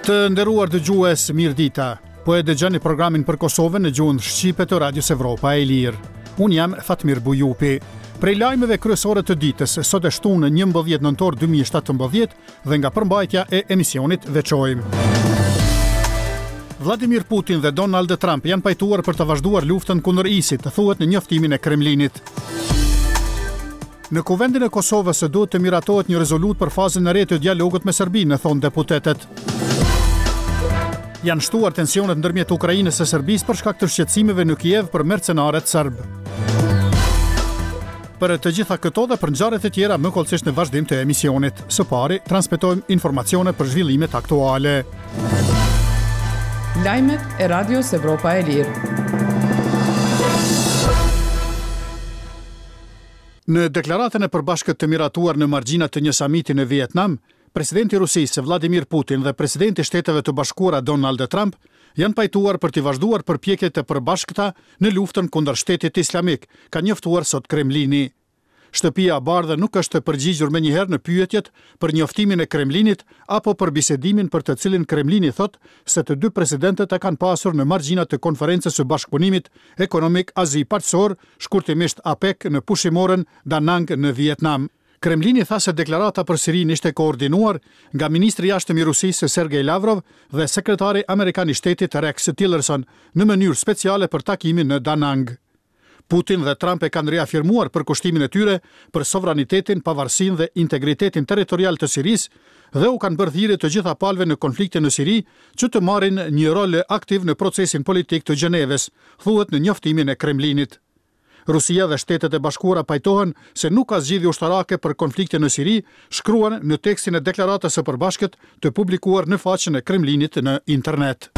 Të nderuar dëgjues, mirëdita. Po e dëgjoni programin për Kosovën në gjuhën shqipe të Radios Evropa e Lirë. Unë jam Fatmir Bujupi. Prej lajmeve kryesore të ditës, sot e shtunë 11 nëntor 2017 dhe nga përmbajtja e emisionit veçojmë. Vladimir Putin dhe Donald Trump janë pajtuar për të vazhduar luftën kundër ISIS, thuhet në njoftimin e Kremlinit. Në Kuvendin e Kosovës duhet të miratohet një rezolut për fazën e re të dialogut me Serbinë, thonë deputetët. Janë shtuar tensionet ndërmjet Ukrainës e Serbisë për shkak të shqetësimeve në Kiev për mercenarët serb. Për të gjitha këto dhe për ngjarjet e tjera më kollësisht në vazhdim të emisionit. Së pari, transmetojmë informacione për zhvillimet aktuale. Lajmet e Radios Evropa e Lirë. Në deklaratën e përbashkët të miratuar në margjinat të një samiti në Vietnam, presidenti i Rusisë Vladimir Putin dhe presidenti i Shteteve të Bashkuara Donald Trump janë pajtuar për të vazhduar përpjekjet e përbashkëta në luftën kundër Shtetit Islamik, ka njoftuar sot Kremlini. Shtëpia e Bardhë nuk është përgjigjur menjëherë në pyetjet për njoftimin e Kremlinit apo për bisedimin për të cilin Kremlini thot se të dy presidentët e kanë pasur në margjinat të konferencës së Bashkëpunimit Ekonomik Azi-Paqësor, shkurtimisht APEC, në pushimorën Da Nang në Vietnam. Kremlini tha se deklarata për Sirinë ishte koordinuar nga ministri i jashtëm i Rusisë Sergej Lavrov dhe sekretari amerikan i shtetit Rex Tillerson në mënyrë speciale për takimin në Da Nang. Putin dhe Trump e kanë reafirmuar përkushtimin e tyre për sovranitetin, pavarësinë dhe integritetin territorial të Sirisë dhe u kanë bërë thirrje të gjitha palëve në konfliktin në Siri që të marrin një rol aktiv në procesin politik të Gjeneves, thuhet në njoftimin e Kremlinit. Rusia dhe Shtetet e Bashkuara pajtohen se nuk ka zgjidhje ushtarake për konfliktin në Siri, shkruan në tekstin e deklaratës së përbashkët të publikuar në faqen e Kremlinit në internet.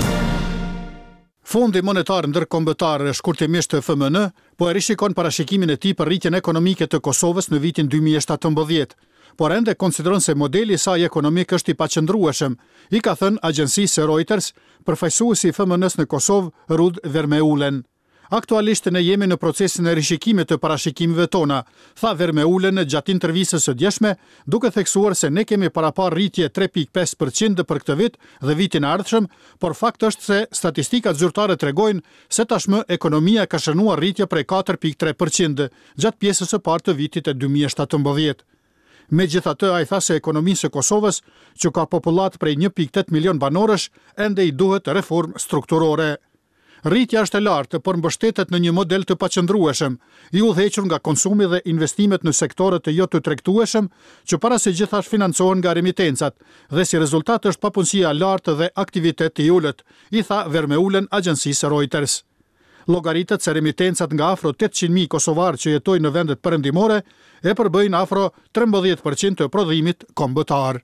Fondi Monetar Ndërkombëtar, shkurtimisht FMN, po e rishikon parashikimin e tij për rritjen ekonomike të Kosovës në vitin 2017, por ende konsideron se modeli i saj ekonomik është i paqëndrueshëm, i ka thënë agjencisë Reuters përfaqësuesi i FMN-s në Kosovë, Rud Vermeulen. Aktualisht ne jemi në procesin e rishikimit të parashikimeve tona, tha Vermeulen gjatë intervistës së djeshme, duke theksuar se ne kemi parapar rritje 3.5% për këtë vit dhe vitin e ardhshëm, por fakt është se statistikat zyrtare tregojnë se tashmë ekonomia ka shënuar rritje prej 4.3% gjatë pjesës së parë të vitit e 2017. Megjithatë, ai tha se ekonomisë së Kosovës, që ka popullat prej 1.8 milion banorësh, ende i duhet reformë strukturore. Rritja është e lartë, por mbështetet në një model të paqëndrueshëm, i udhëhequr nga konsumi dhe investimet në sektorët e jo të tregtueshëm, që para së gjithash financohen nga remitencat, dhe si rezultat është papunësia e lartë dhe aktiviteti i ulët, i tha Vermeulen agjencisë Reuters. Llogaritet se remitencat nga afro 800.000 kosovarë që jetojnë në vendet perëndimore e përbëjnë afro 13% të prodhimit kombëtar.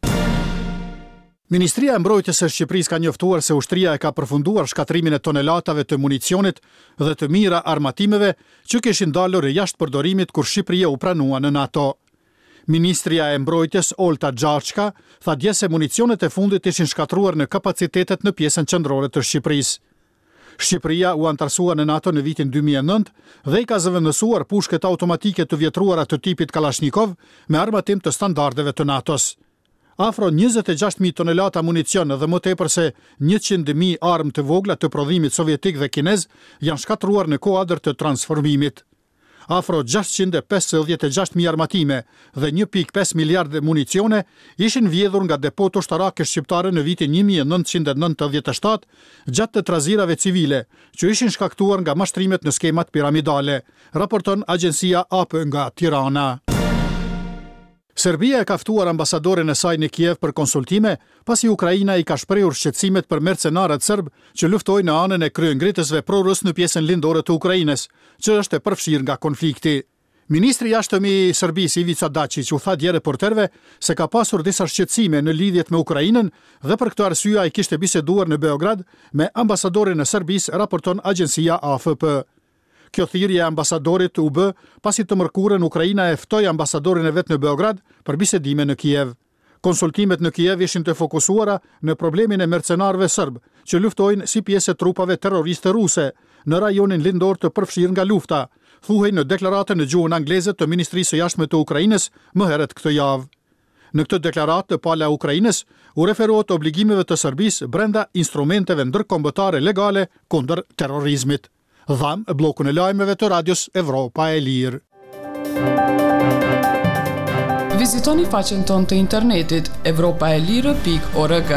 Ministria e Mbrojtjes së Shqipërisë ka njoftuar se ushtria e ka përfunduar shkatrimin e tonelatave të municionit dhe të mira armatimeve që kishin dalur jashtë përdorimit kur Shqipëria u pranua në NATO. Ministria e Mbrojtjes Olta Xhaçka tha dje se municionet e fundit ishin shkatruar në kapacitetet në pjesën qendrore të Shqipërisë. Shqipëria u antarësua në NATO në vitin 2009 dhe i ka zëvendësuar pushket automatike të vjetruara të tipit Kalashnikov me armatim të standardeve të NATO-s. Afro 26.000 tonelata municion dhe më tepër se 100.000 armë të vogla të prodhimit sovjetik dhe kinez janë shkatruar në kuadër të transformimit. Afro 656.000 armatime dhe 1.5 miliardë municione ishin vjedhur nga depot ushtarake shqiptare në vitin 1997 gjatë të trazirave civile, që ishin shkaktuar nga mashtrimet në skemat piramidale, raporton agjencia AP nga Tirana. Serbia e ka ftuar ambasadorin e saj në Kiev për konsultime, pasi Ukraina i ka shprehur shqetësimet për mercenarët serb që luftojnë në anën e kryengritësve pro-rus në pjesën lindore të Ukrainës, që është e përfshirë nga konflikti. Ministri i jashtëm i Serbisë Ivica Dačić u tha dje reporterëve se ka pasur disa shqetësime në lidhjet me Ukrainën dhe për këtë arsye ai kishte biseduar në Beograd me ambasadorin e Serbisë, raporton agjencia AFP. Kjo thirrje e ambasadorit u bë pasi të mërkurën Ukraina e ftoi ambasadorin e vet në Beograd për bisedime në Kiev. Konsultimet në Kiev ishin të fokusuara në problemin e mercenarëve serb, që luftojnë si pjesë e trupave terroriste ruse në rajonin lindor të përfshirë nga lufta, thuhej në deklaratën në gjuhën angleze të Ministrisë së Jashtme të Ukrainës më herët këtë javë. Në këtë deklaratë pala Ukrainës u referohet obligimeve të Serbisë brenda instrumenteve ndërkombëtare legale kundër terrorizmit. Dham bllokun e lajmeve të Radios Evropa e Lirë. Vizitoni faqen tonë të internetit evropaelire.org.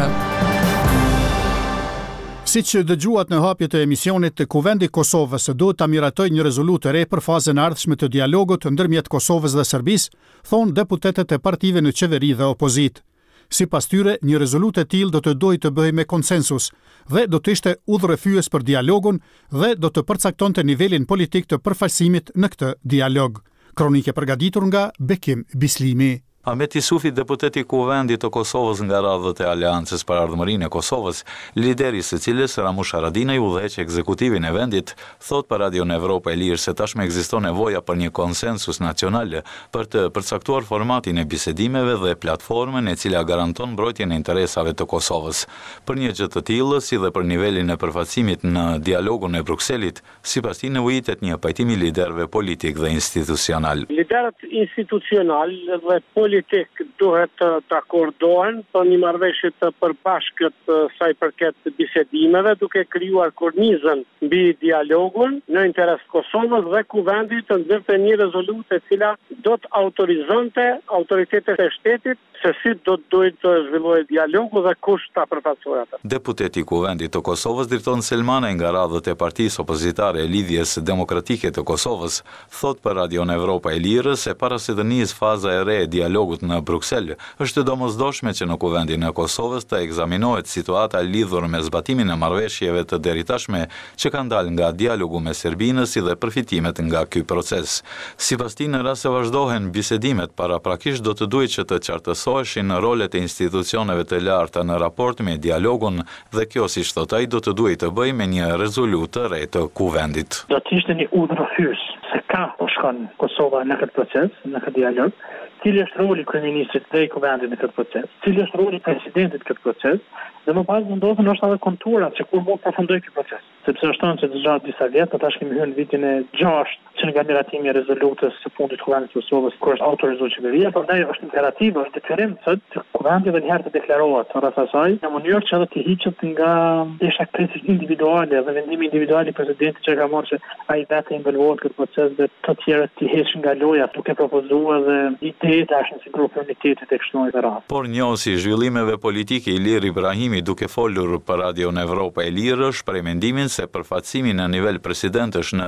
Siç dëgjuat në hapjet e emisionit, Kuvendi i Kosovës do ta miratojë një rezolutë e re për fazën e ardhshme të dialogut ndërmjet Kosovës dhe Serbisë, thonë deputetët e partive në qeveri dhe opozitë. Sipas tyre, një rezolutë e tillë do të dojë të bëhej me konsensus dhe do të ishte udhërrëfyes për dialogun dhe do të përcaktonte nivelin politik të përfaqësimit në këtë dialog. Kronike përgatitur nga Bekim Bislimi. Ahmet Isufi, deputeti i Kuvendit të Kosovës nga radhët e Aleancës për Ardhmërinë e Kosovës, lideri së cilës Ramush Haradinaj udhëheq ekzekutivin e vendit, thot për Radion Evropa e Lirë se tashmë ekziston nevoja për një konsensus nacional për të përcaktuar formatin e bisedimeve dhe platformën e cila garanton mbrojtjen e interesave të Kosovës. Për një gjë të tillë, si dhe për nivelin e përfaqësimit në dialogun e Brukselit, sipas tij nevojitet një pajtim i liderëve politik dhe institucional. Liderët institucional dhe politik duhet të akordohen për një marrëveshje të përbashkët sa i përket bisedimeve, duke krijuar kornizën mbi dialogun në interes të Kosovës dhe Kuvendit të nxjerrte një rezolutë e cila do të autorizonte autoritetet e shtetit se si do të duhet të zhvillohet dialogu dhe kush ta përfaqësojë atë. Deputeti i Kuvendit të Kosovës, Driton Selmana, nga radhët e partisë opozitare e Lidhjes Demokratike të Kosovës, thot për Radion Evropa e Lirë se para se të nisë faza e re e dialogut në Bruksel, është domosdoshme që në Kuvendin e Kosovës të ekzaminohet situata lidhur me zbatimin e marrëveshjeve të deritashme që kanë dalë nga dialogu me Serbinë si dhe përfitimet nga ky proces. Sipas tij, në rast se vazhdohen bisedimet, paraprakisht do të duhet që të qartësoheshin rolet e institucioneve të larta në raport me dialogun dhe kjo, siç thot ai, do të duhet të bëjë me një rezolutë të re të Kuvendit. Do të ishte një udhërrëfyes se ka po shkon Kosova në këtë proces, në këtë dialog. Cili është roli i kryeministrit dhe i Kuvendit në këtë proces, cili është roli i presidentit në këtë proces, dhe më pas vendosen edhe konturat që kur mund të përfundojë ky proces. Sepse është thënë se gjatë disa vjet, tash kemi hyrë në vitin e 6 që nga miratimi i rezolutës së fundit të Kuvendit të Kosovës, kur është autorizuar qeveria, prandaj është imperativ, është detyrim që Kuvendi edhe një herë të deklarohet rreth asaj, në mënyrë që edhe të hiqet nga desha kritikë individuale dhe vendimi individual i presidentit që ka marrë që ai vetë involvohet në këtë proces dhe të tjerët të heqin nga loja duke propozuar dhe Por njohësi zhvillimeve politike Ilir Ibrahimi, duke folur për Radion Evropa e Lirë, shpreh mendimin se përfaqësimi në nivel presidentësh në